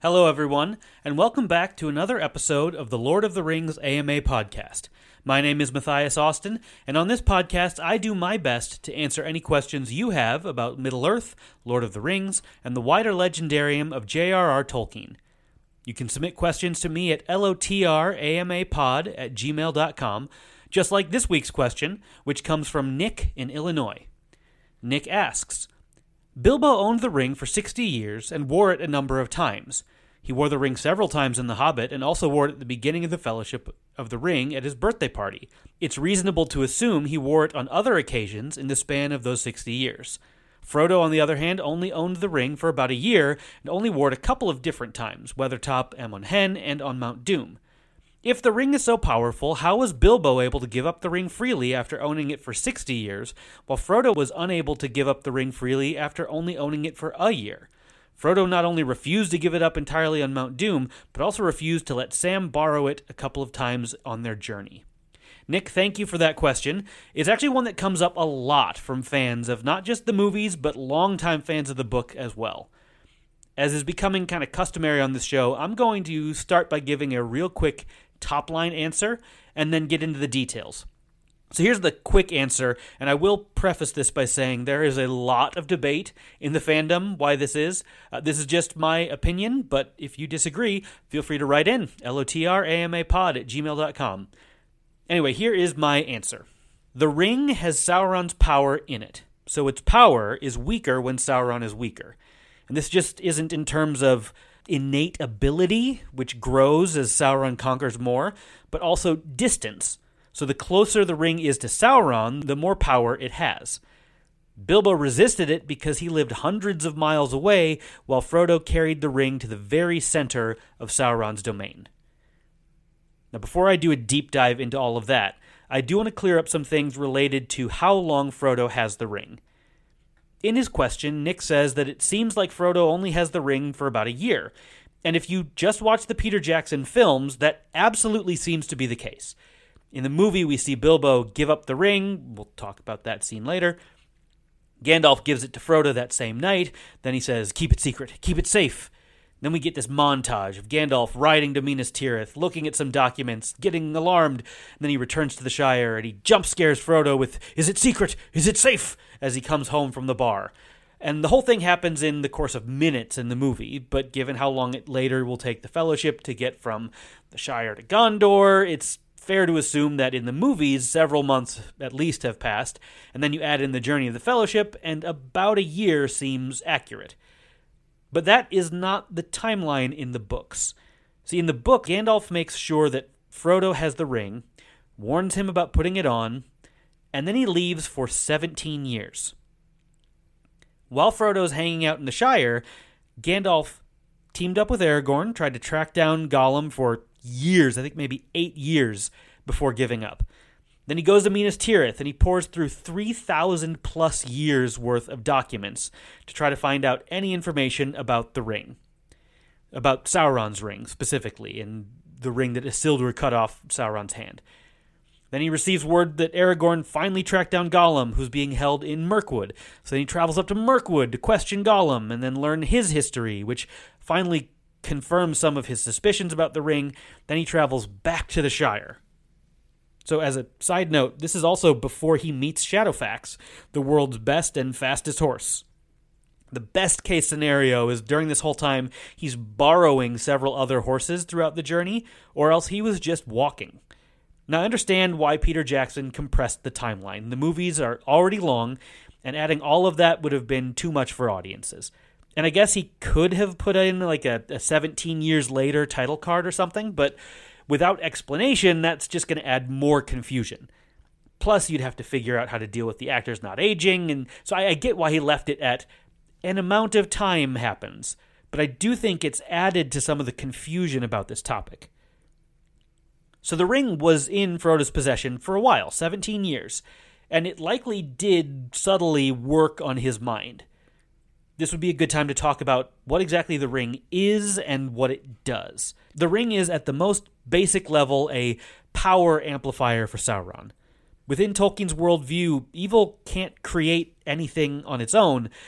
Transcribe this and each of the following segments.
Hello, everyone, and welcome back to another episode of the Lord of the Rings AMA podcast. My name is Matthias Austin, and on this podcast, I do my best to answer any questions you have about Middle-earth, Lord of the Rings, and the wider legendarium of J.R.R. Tolkien. You can submit questions to me at lotrAmapod@gmail.com, just like this week's question, which comes from Nick in Illinois. Nick asks, Bilbo owned the ring for 60 years and wore it a number of times. He wore the ring several times in The Hobbit and also wore it at the beginning of the Fellowship of the Ring at his birthday party. It's reasonable to assume he wore it on other occasions in the span of those 60 years. Frodo, on the other hand, only owned the ring for about a year and only wore it a couple of different times, Weathertop, Amon Hen, and on Mount Doom. If the ring is so powerful, how was Bilbo able to give up the ring freely after owning it for 60 years, while Frodo was unable to give up the ring freely after only owning it for a year? Frodo not only refused to give it up entirely on Mount Doom, but also refused to let Sam borrow it a couple of times on their journey. Nick, thank you for that question. It's actually one that comes up a lot from fans of not just the movies, but longtime fans of the book as well. As is becoming kind of customary on this show, I'm going to start by giving a real quick top-line answer, and then get into the details. So here's the quick answer, and I will preface this by saying there is a lot of debate in the fandom why this is. This is just my opinion, but if you disagree, feel free to write in, lotrAmapod@gmail.com. Anyway, here is my answer. The ring has Sauron's power in it, so its power is weaker when Sauron is weaker. And this just isn't in terms of innate ability, which grows as Sauron conquers more, but also distance. So the closer the ring is to Sauron, the more power it has. Bilbo resisted it because he lived hundreds of miles away, while Frodo carried the ring to the very center of Sauron's domain. Now, before I do a deep dive into all of that, I do want to clear up some things related to how long Frodo has the ring. In his question, Nick says that it seems like Frodo only has the ring for about a year. And if you just watch the Peter Jackson films, that absolutely seems to be the case. In the movie, we see Bilbo give up the ring. We'll talk about that scene later. Gandalf gives it to Frodo that same night. Then he says, keep it secret, keep it safe. Then we get this montage of Gandalf riding to Minas Tirith, looking at some documents, getting alarmed. And then he returns to the Shire, and he jump scares Frodo with, is it secret? Is it safe? As he comes home from the bar. And the whole thing happens in the course of minutes in the movie, but given how long it later will take the Fellowship to get from the Shire to Gondor, it's fair to assume that in the movies, several months at least have passed, and then you add in the journey of the Fellowship, and about a year seems accurate. But that is not the timeline in the books. See, in the book, Gandalf makes sure that Frodo has the ring, warns him about putting it on, and then he leaves for 17 years. While Frodo's hanging out in the Shire, Gandalf teamed up with Aragorn, tried to track down Gollum for years, I think maybe 8 years, before giving up. Then he goes to Minas Tirith, and he pours through 3,000 plus years worth of documents to try to find out any information about the ring. About Sauron's ring, specifically, and the ring that Isildur cut off Sauron's hand. Then he receives word that Aragorn finally tracked down Gollum, who's being held in Mirkwood. So then he travels up to Mirkwood to question Gollum, and then learn his history, which finally confirms some of his suspicions about the ring. Then he travels back to the Shire. So as a side note, this is also before he meets Shadowfax, the world's best and fastest horse. The best case scenario is during this whole time, he's borrowing several other horses throughout the journey, or else he was just walking. Now I understand why Peter Jackson compressed the timeline. The movies are already long, and adding all of that would have been too much for audiences. And I guess he could have put in like a 17 years later title card or something, but without explanation, that's just going to add more confusion. Plus, you'd have to figure out how to deal with the actors not aging, and so I get why he left it at an amount of time happens, but I do think it's added to some of the confusion about this topic. So the ring was in Frodo's possession for a while, 17 years, and it likely did subtly work on his mind. This would be a good time to talk about what exactly the ring is and what it does. The ring is, at the most basic level, a power amplifier for Sauron. Within Tolkien's worldview, evil can't create anything on its own.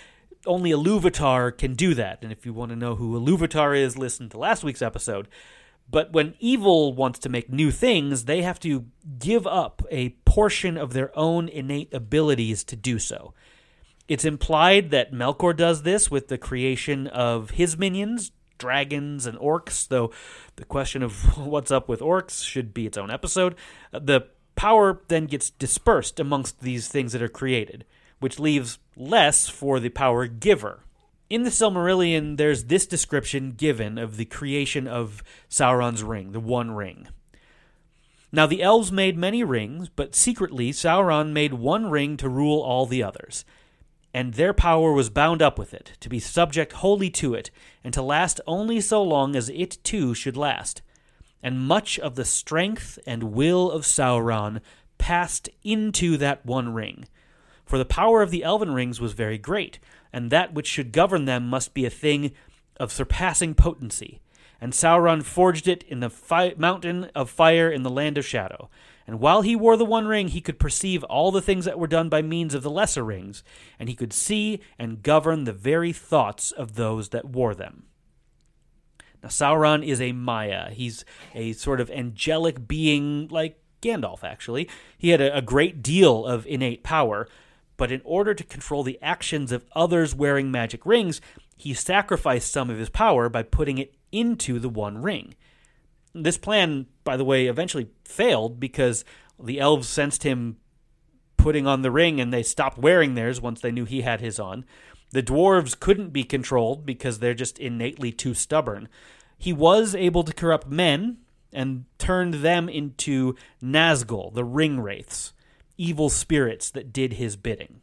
only Iluvatar can do that. And if you want to know who Iluvatar is, listen to last week's episode. But when evil wants to make new things, they have to give up a portion of their own innate abilities to do so. It's implied that Melkor does this with the creation of his minions, dragons and orcs, though the question of what's up with orcs should be its own episode. The power then gets dispersed amongst these things that are created, which leaves less for the power giver. In the Silmarillion, there's this description given of the creation of Sauron's ring, the One Ring. Now the elves made many rings, but secretly Sauron made one ring to rule all the others. And their power was bound up with it, to be subject wholly to it, and to last only so long as it too should last. And much of the strength and will of Sauron passed into that one ring. For the power of the elven rings was very great, and that which should govern them must be a thing of surpassing potency. And Sauron forged it in the mountain of fire in the land of shadow. And while he wore the One Ring, he could perceive all the things that were done by means of the lesser rings, and he could see and govern the very thoughts of those that wore them. Now, Sauron is a Maya. He's a sort of angelic being like Gandalf, actually. He had a great deal of innate power, but in order to control the actions of others wearing magic rings, he sacrificed some of his power by putting it into the One Ring. This plan, by the way, eventually failed because the elves sensed him putting on the ring and they stopped wearing theirs once they knew he had his on. The dwarves couldn't be controlled because they're just innately too stubborn. He was able to corrupt men and turned them into Nazgul, the ring wraiths, evil spirits that did his bidding.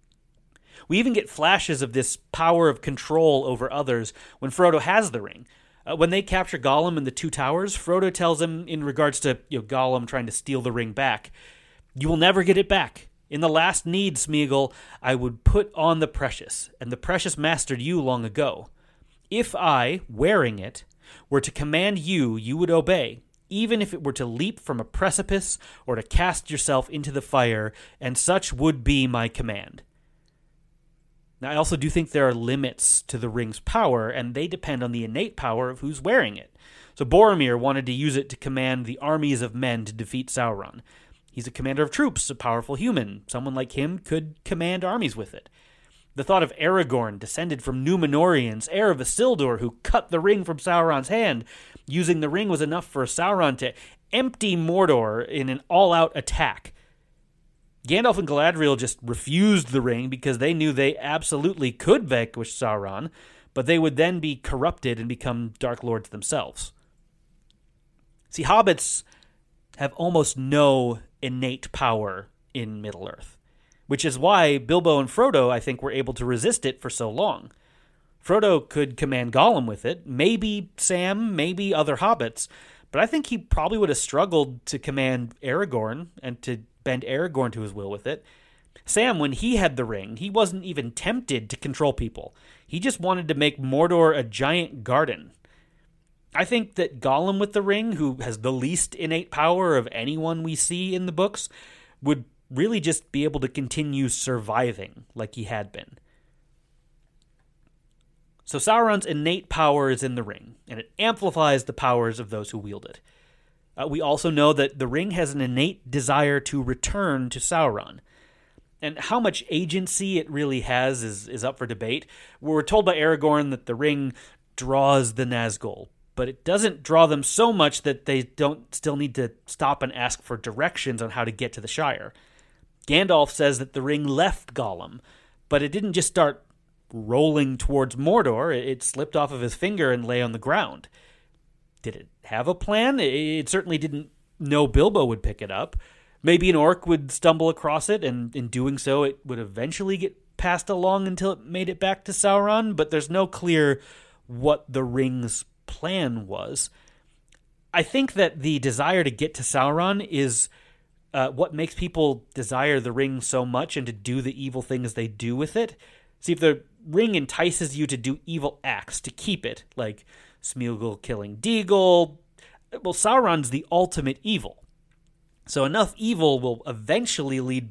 We even get flashes of this power of control over others when Frodo has the ring. When they capture Gollum in the Two Towers, Frodo tells him, in regards to Gollum trying to steal the ring back, "You will never get it back. In the last need, Smeagol, I would put on the precious, and the precious mastered you long ago. If I, wearing it, were to command you, you would obey, even if it were to leap from a precipice or to cast yourself into the fire, and such would be my command." Now, I also do think there are limits to the ring's power, and they depend on the innate power of who's wearing it. So Boromir wanted to use it to command the armies of men to defeat Sauron. He's a commander of troops, a powerful human. Someone like him could command armies with it. The thought of Aragorn, descended from Númenóreans, heir of Isildur, who cut the ring from Sauron's hand, using the ring was enough for Sauron to empty Mordor in an all-out attack. Gandalf and Galadriel just refused the ring because they knew they absolutely could vanquish Sauron, but they would then be corrupted and become Dark Lords themselves. See, hobbits have almost no innate power in Middle-earth, which is why Bilbo and Frodo, I think, were able to resist it for so long. Frodo could command Gollum with it, maybe Sam, maybe other hobbits, but I think he probably would have struggled to command Aragorn and to bend Aragorn to his will with it. Sam, when he had the ring, he wasn't even tempted to control people. He just wanted to make Mordor a giant garden. I think that Gollum with the ring, who has the least innate power of anyone we see in the books, would really just be able to continue surviving like he had been. So Sauron's innate power is in the ring, and it amplifies the powers of those who wield it. We also know that the ring has an innate desire to return to Sauron. And how much agency it really has is up for debate. We're told by Aragorn that the ring draws the Nazgul, but it doesn't draw them so much that they don't still need to stop and ask for directions on how to get to the Shire. Gandalf says that the ring left Gollum, but it didn't just start rolling towards Mordor. It slipped off of his finger and lay on the ground. Did it have a plan? It certainly didn't know Bilbo would pick it up. Maybe an orc would stumble across it, and in doing so, it would eventually get passed along until it made it back to Sauron, but there's no clear what the ring's plan was. I think that the desire to get to Sauron is what makes people desire the ring so much and to do the evil things they do with it. See, if the ring entices you to do evil acts to keep it, like Smeagol killing Deagol, well, Sauron's the ultimate evil. So enough evil will eventually lead back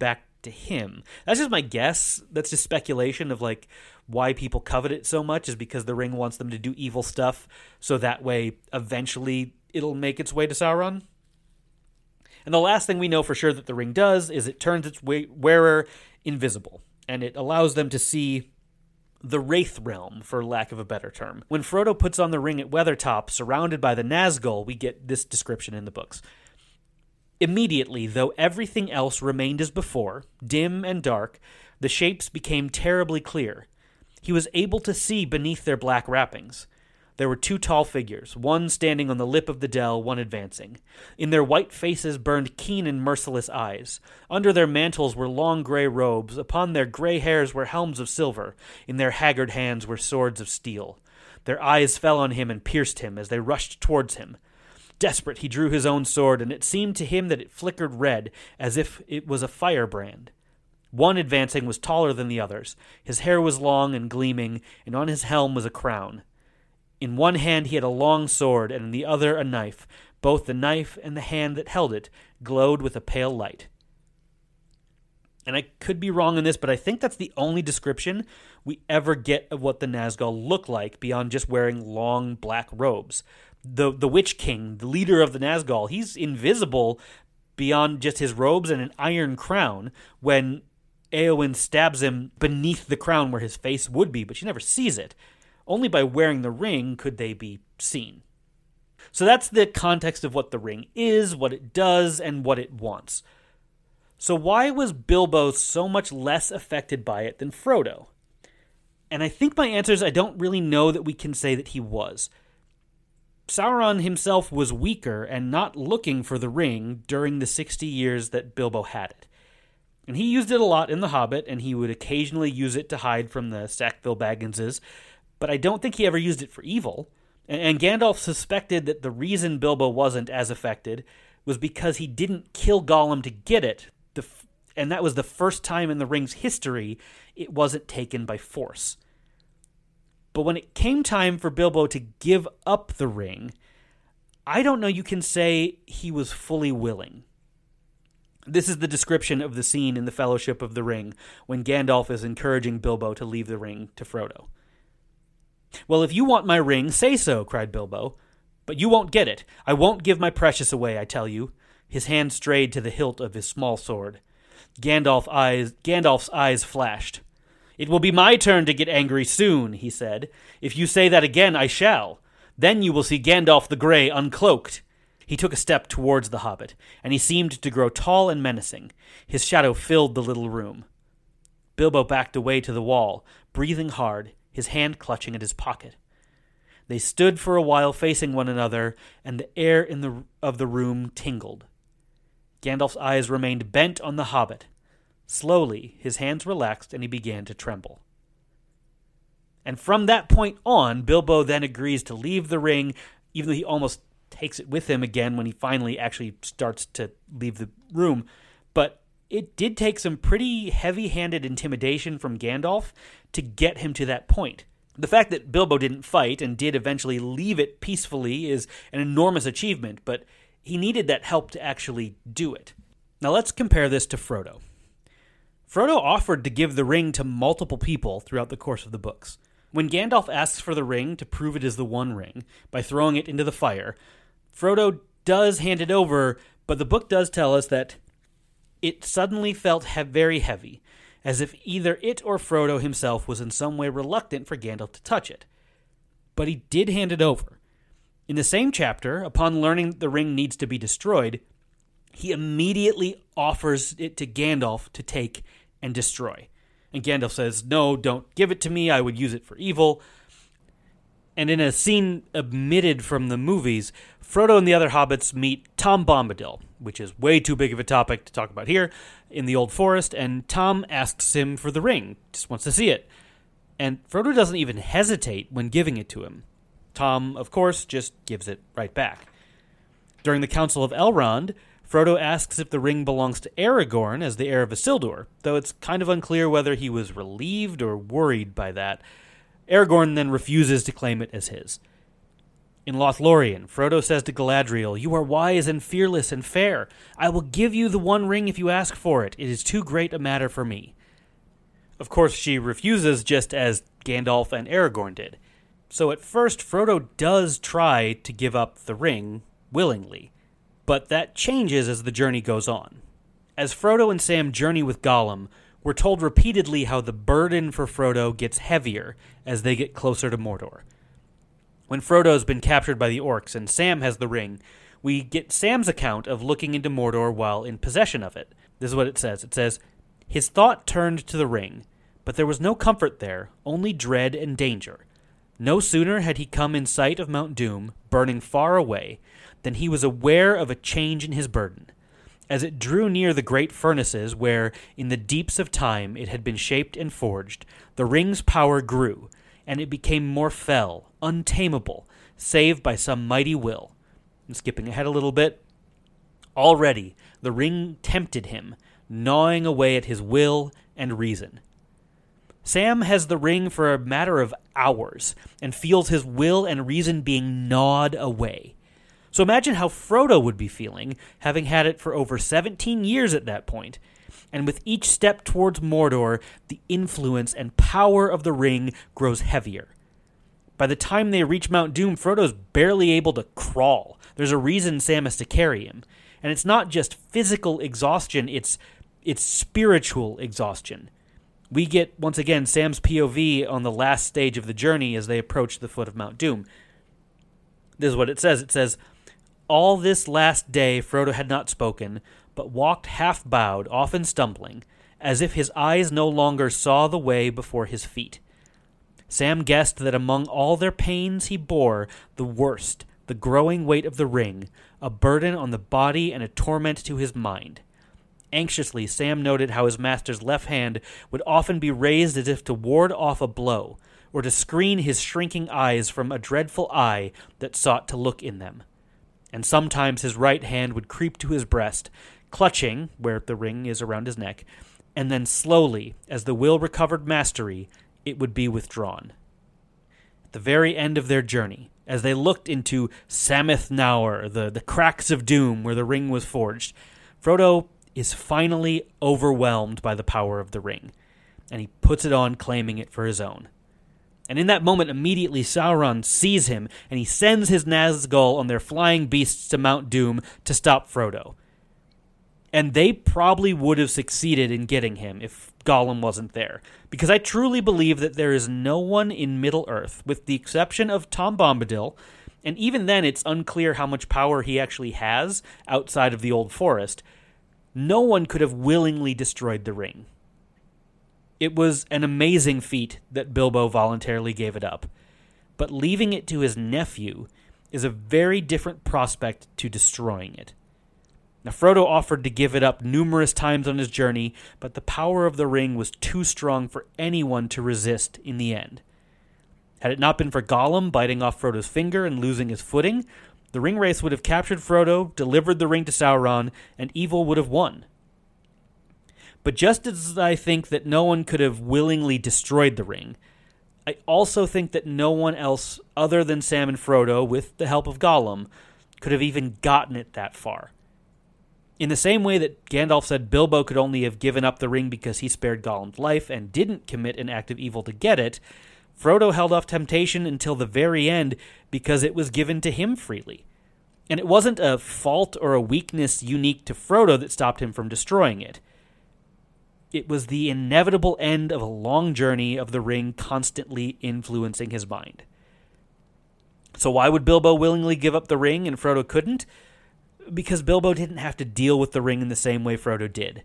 to him. That's just my guess. That's just speculation of like why people covet it so much, is because the ring wants them to do evil stuff, so that way eventually it'll make its way to Sauron. And the last thing we know for sure that the ring does is it turns its wearer invisible, and it allows them to see the Wraith Realm, for lack of a better term. When Frodo puts on the ring at Weathertop, surrounded by the Nazgul, we get this description in the books. Immediately, though everything else remained as before, dim and dark, the shapes became terribly clear. He was able to see beneath their black wrappings. There were 2 tall figures, one standing on the lip of the dell, one advancing. In their white faces burned keen and merciless eyes. Under their mantles were long gray robes. Upon their gray hairs were helms of silver. In their haggard hands were swords of steel. Their eyes fell on him and pierced him as they rushed towards him. Desperate, he drew his own sword, and it seemed to him that it flickered red, as if it was a firebrand. One advancing was taller than the others. His hair was long and gleaming, and on his helm was a crown. In one hand he had a long sword, and in the other a knife. Both the knife and the hand that held it glowed with a pale light. And I could be wrong on this, but I think that's the only description we ever get of what the Nazgul look like beyond just wearing long black robes. The Witch King, the leader of the Nazgul, he's invisible beyond just his robes and an iron crown when Éowyn stabs him beneath the crown where his face would be, but she never sees it. Only by wearing the ring could they be seen. So that's the context of what the ring is, what it does, and what it wants. So why was Bilbo so much less affected by it than Frodo? And I think my answer is I don't really know that we can say that he was. Sauron himself was weaker and not looking for the ring during the 60 years that Bilbo had it. And he used it a lot in The Hobbit, and he would occasionally use it to hide from the Sackville Bagginses, but I don't think he ever used it for evil. And Gandalf suspected that the reason Bilbo wasn't as affected was because he didn't kill Gollum to get it, and that was the first time in the ring's history it wasn't taken by force. But when it came time for Bilbo to give up the ring, I don't know you can say he was fully willing. This is the description of the scene in the Fellowship of the Ring when Gandalf is encouraging Bilbo to leave the ring to Frodo. "Well, if you want my ring, say so," cried Bilbo. "But you won't get it. I won't give my precious away, I tell you." His hand strayed to the hilt of his small sword. Gandalf's eyes flashed. "It will be my turn to get angry soon," he said. "If you say that again, I shall. Then you will see Gandalf the Grey uncloaked." He took a step towards the hobbit, and he seemed to grow tall and menacing. His shadow filled the little room. Bilbo backed away to the wall, breathing hard, his hand clutching at his pocket. They stood for a while facing one another, and the air of the room tingled. Gandalf's eyes remained bent on the hobbit. Slowly, his hands relaxed, and he began to tremble. And from that point on, Bilbo then agrees to leave the ring, even though he almost takes it with him again when he finally actually starts to leave the room. But it did take some pretty heavy-handed intimidation from Gandalf to get him to that point. The fact that Bilbo didn't fight and did eventually leave it peacefully is an enormous achievement, but he needed that help to actually do it. Now let's compare this to Frodo. Frodo offered to give the ring to multiple people throughout the course of the books. When Gandalf asks for the ring to prove it is the One Ring by throwing it into the fire, Frodo does hand it over, but the book does tell us that it suddenly felt very heavy, as if either it or Frodo himself was in some way reluctant for Gandalf to touch it. But he did hand it over. In the same chapter, upon learning the ring needs to be destroyed, he immediately offers it to Gandalf to take and destroy. And Gandalf says, "No, don't give it to me. I would use it for evil." And in a scene omitted from the movies, Frodo and the other hobbits meet Tom Bombadil, which is way too big of a topic to talk about here, in the Old Forest, and Tom asks him for the ring, just wants to see it. And Frodo doesn't even hesitate when giving it to him. Tom, of course, just gives it right back. During the Council of Elrond, Frodo asks if the ring belongs to Aragorn as the heir of Isildur, though it's kind of unclear whether he was relieved or worried by that. Aragorn then refuses to claim it as his. In Lothlorien, Frodo says to Galadriel, "You are wise and fearless and fair. I will give you the One Ring if you ask for it. It is too great a matter for me." Of course, she refuses just as Gandalf and Aragorn did. So at first, Frodo does try to give up the ring willingly. But that changes as the journey goes on. As Frodo and Sam journey with Gollum, we're told repeatedly how the burden for Frodo gets heavier as they get closer to Mordor. When Frodo's been captured by the orcs and Sam has the ring, we get Sam's account of looking into Mordor while in possession of it. This is what it says. It says, "His thought turned to the ring, but there was no comfort there, only dread and danger. No sooner had he come in sight of Mount Doom, burning far away, than he was aware of a change in his burden. As it drew near the great furnaces where, in the deeps of time, it had been shaped and forged, the ring's power grew, and it became more fell, untamable, save by some mighty will." I'm skipping ahead a little bit. "Already the ring tempted him, gnawing away at his will and reason." Sam has the ring for a matter of hours and feels his will and reason being gnawed away. So imagine how Frodo would be feeling, having had it for over 17 years at that point. And with each step towards Mordor, the influence and power of the ring grows heavier. By the time they reach Mount Doom, Frodo's barely able to crawl. There's a reason Sam has to carry him. And it's not just physical exhaustion, it's spiritual exhaustion. We get, once again, Sam's POV on the last stage of the journey as they approach the foot of Mount Doom. This is what it says. It says, "All this last day Frodo had not spoken, but walked half-bowed, often stumbling, as if his eyes no longer saw the way before his feet. Sam guessed that among all their pains he bore the worst, the growing weight of the ring, a burden on the body and a torment to his mind. Anxiously, Sam noted how his master's left hand would often be raised as if to ward off a blow, or to screen his shrinking eyes from a dreadful eye that sought to look in them. And sometimes his right hand would creep to his breast, clutching, where the ring is around his neck, and then slowly, as the will recovered mastery, it would be withdrawn." At the very end of their journey, as they looked into Sammath Naur, the cracks of doom where the ring was forged, Frodo is finally overwhelmed by the power of the ring, and he puts it on, claiming it for his own. And in that moment, immediately Sauron sees him, and he sends his Nazgul on their flying beasts to Mount Doom to stop Frodo. And they probably would have succeeded in getting him if Gollum wasn't there, because I truly believe that there is no one in Middle-earth, with the exception of Tom Bombadil, and even then it's unclear how much power he actually has outside of the Old Forest. No one could have willingly destroyed the ring. It was an amazing feat that Bilbo voluntarily gave it up, but leaving it to his nephew is a very different prospect to destroying it. Now, Frodo offered to give it up numerous times on his journey, but the power of the ring was too strong for anyone to resist in the end. Had it not been for Gollum biting off Frodo's finger and losing his footing, the Ringwraiths would have captured Frodo, delivered the ring to Sauron, and evil would have won. But just as I think that no one could have willingly destroyed the ring, I also think that no one else other than Sam and Frodo, with the help of Gollum, could have even gotten it that far. In the same way that Gandalf said Bilbo could only have given up the ring because he spared Gollum's life and didn't commit an act of evil to get it, Frodo held off temptation until the very end because it was given to him freely. And it wasn't a fault or a weakness unique to Frodo that stopped him from destroying it. It was the inevitable end of a long journey of the ring constantly influencing his mind. So why would Bilbo willingly give up the ring and Frodo couldn't? Because Bilbo didn't have to deal with the ring in the same way Frodo did.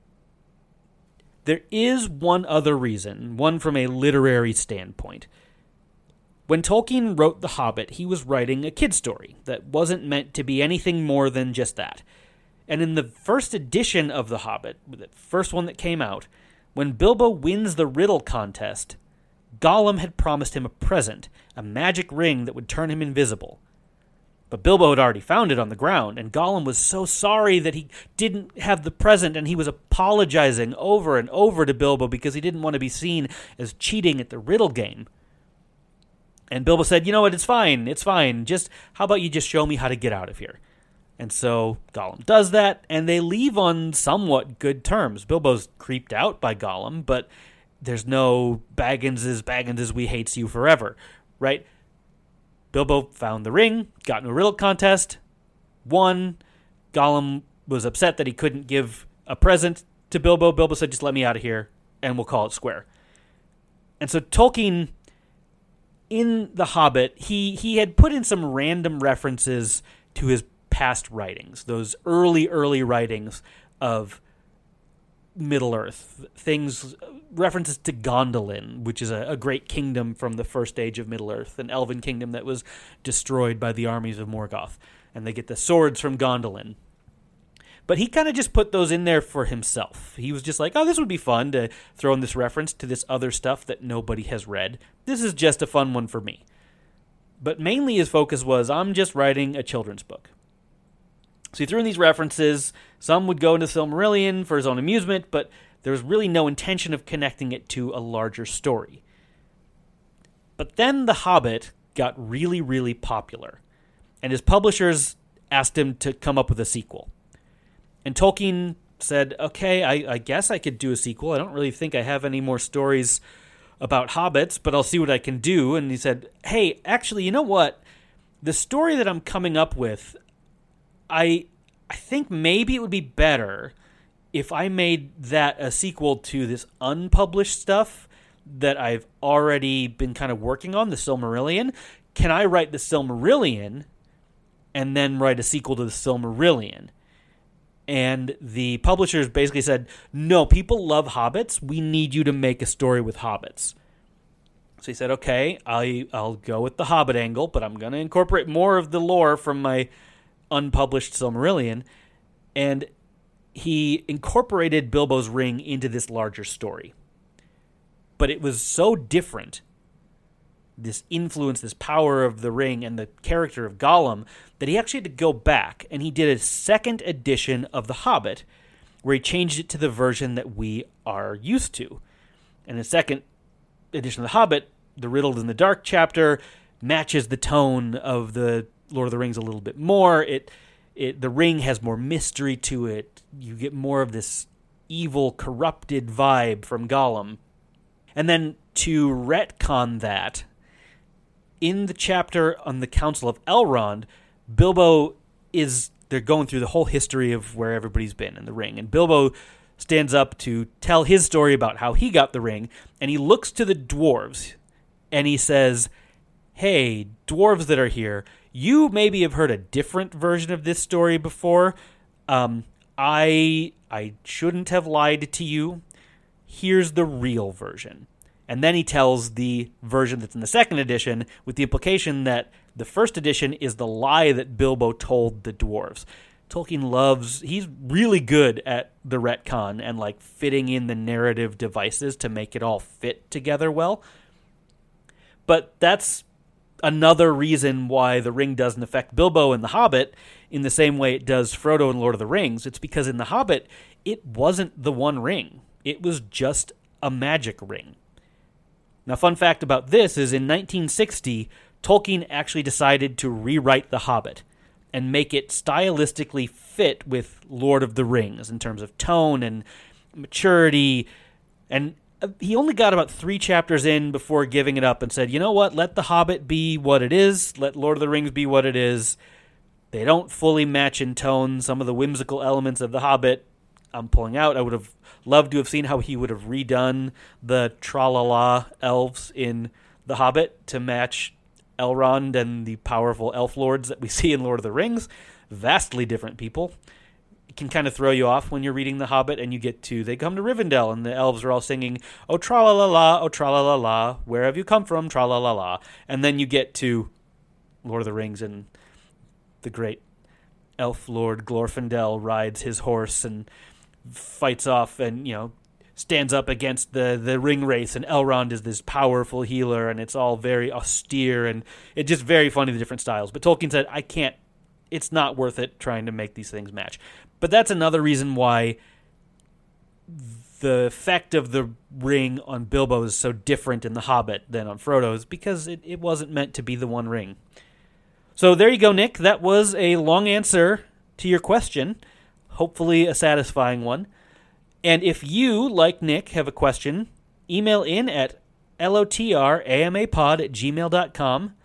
There is one other reason, one from a literary standpoint. When Tolkien wrote The Hobbit, he was writing a kid's story that wasn't meant to be anything more than just that. And in the first edition of The Hobbit, the first one that came out, when Bilbo wins the riddle contest, Gollum had promised him a present, a magic ring that would turn him invisible. But Bilbo had already found it on the ground, and Gollum was so sorry that he didn't have the present, and he was apologizing over and over to Bilbo because he didn't want to be seen as cheating at the riddle game. And Bilbo said, you know what, it's fine. Just, how about you just show me how to get out of here? And so Gollum does that, and they leave on somewhat good terms. Bilbo's creeped out by Gollum, but there's no Baggins, we hates you forever, right? Bilbo found the ring, got into a riddle contest, won. Gollum was upset that he couldn't give a present to Bilbo. Bilbo said, just let me out of here, and we'll call it square. And so Tolkien, in The Hobbit, he had put in some random references to his past writings, those early writings of Middle-earth, things, references to Gondolin, which is a great kingdom from the first age of Middle-earth, an elven kingdom that was destroyed by the armies of Morgoth, and they get the swords from Gondolin. But he kind of just put those in there for himself. He was just like, oh, this would be fun to throw in this reference to this other stuff that nobody has read. This is just a fun one for me. But mainly his focus was, I'm just writing a children's book. So he threw in these references. Some would go into Silmarillion for his own amusement, but there was really no intention of connecting it to a larger story. But then The Hobbit got really, really popular, and his publishers asked him to come up with a sequel. And Tolkien said, okay, I guess I could do a sequel. I don't really think I have any more stories about hobbits, but I'll see what I can do. And he said, hey, actually, you know what? The story that I'm coming up with, I think maybe it would be better if I made that a sequel to this unpublished stuff that I've already been kind of working on, the Silmarillion. Can I write the Silmarillion and then write a sequel to the Silmarillion? And the publishers basically said, no, people love hobbits. We need you to make a story with hobbits. So he said, okay, I'll go with the Hobbit angle, but I'm going to incorporate more of the lore from my unpublished Silmarillion. And he incorporated Bilbo's ring into this larger story. But it was so different, this influence, this power of the ring and the character of Gollum, that he actually had to go back, and he did a second edition of The Hobbit, where he changed it to the version that we are used to. And the second edition of The Hobbit, the Riddled in the Dark chapter, matches the tone of the Lord of the Rings a little bit more. The ring has more mystery to it. You get more of this evil, corrupted vibe from Gollum. And then to retcon that, in the chapter on the Council of Elrond, Bilbo they're going through the whole history of where everybody's been in the ring. And Bilbo stands up to tell his story about how he got the ring. And he looks to the dwarves and he says, hey, dwarves that are here, you maybe have heard a different version of this story before. I shouldn't have lied to you. Here's the real version. And then he tells the version that's in the second edition, with the implication that the first edition is the lie that Bilbo told the dwarves. Tolkien he's really good at the retcon and like fitting in the narrative devices to make it all fit together well. But that's another reason why the ring doesn't affect Bilbo in The Hobbit in the same way it does Frodo in Lord of the Rings. It's because in The Hobbit, it wasn't the one ring. It was just a magic ring. Now, fun fact about this is in 1960, Tolkien actually decided to rewrite The Hobbit and make it stylistically fit with Lord of the Rings in terms of tone and maturity. And he only got about 3 chapters in before giving it up and said, you know what, let The Hobbit be what it is, let Lord of the Rings be what it is. They don't fully match in tone. Some of the whimsical elements of The Hobbit I'm pulling out. I would have loved to have seen how he would have redone the tra-la-la elves in The Hobbit to match Elrond and the powerful elf lords that we see in Lord of the Rings. Vastly different people. It can kind of throw you off when you're reading The Hobbit and you get to, they come to Rivendell and the elves are all singing, oh tra-la-la-la, oh tra-la-la-la, where have you come from, tra-la-la-la. And then you get to Lord of the Rings and the great elf lord Glorfindel rides his horse and fights off and, stands up against the ring wraiths, and Elrond is this powerful healer, and it's all very austere, and it's just very funny, the different styles. But Tolkien said, it's not worth it trying to make these things match. But that's another reason why the effect of the ring on Bilbo is so different in The Hobbit than on Frodo's because it wasn't meant to be the one ring. So there you go, Nick. That was a long answer to your question. Hopefully a satisfying one. And if you, like Nick, have a question, email in at lotramapod@gmail.com,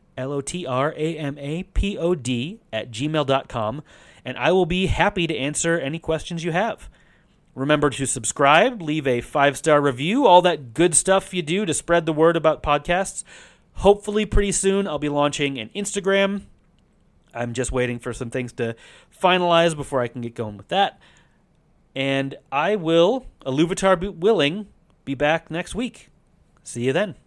lotramapod@gmail.com, and I will be happy to answer any questions you have. Remember to subscribe, leave a 5-star review, all that good stuff you do to spread the word about podcasts. Hopefully pretty soon I'll be launching an Instagram. I'm just waiting for some things to finalize before I can get going with that. And I will, Iluvatar willing, be back next week. See you then.